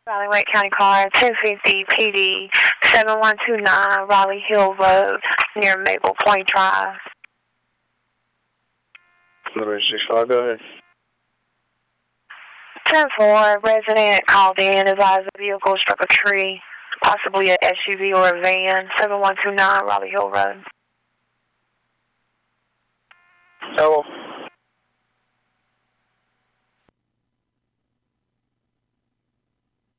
Raleigh Wake County Car 1050 PD 7129 Raleigh Hill Road near Maple Point Drive. Number 65, go ahead. 10-4, resident called in, advised the vehicle struck a tree, possibly an SUV or a van, 7129 Raleigh Hill Road. Hello.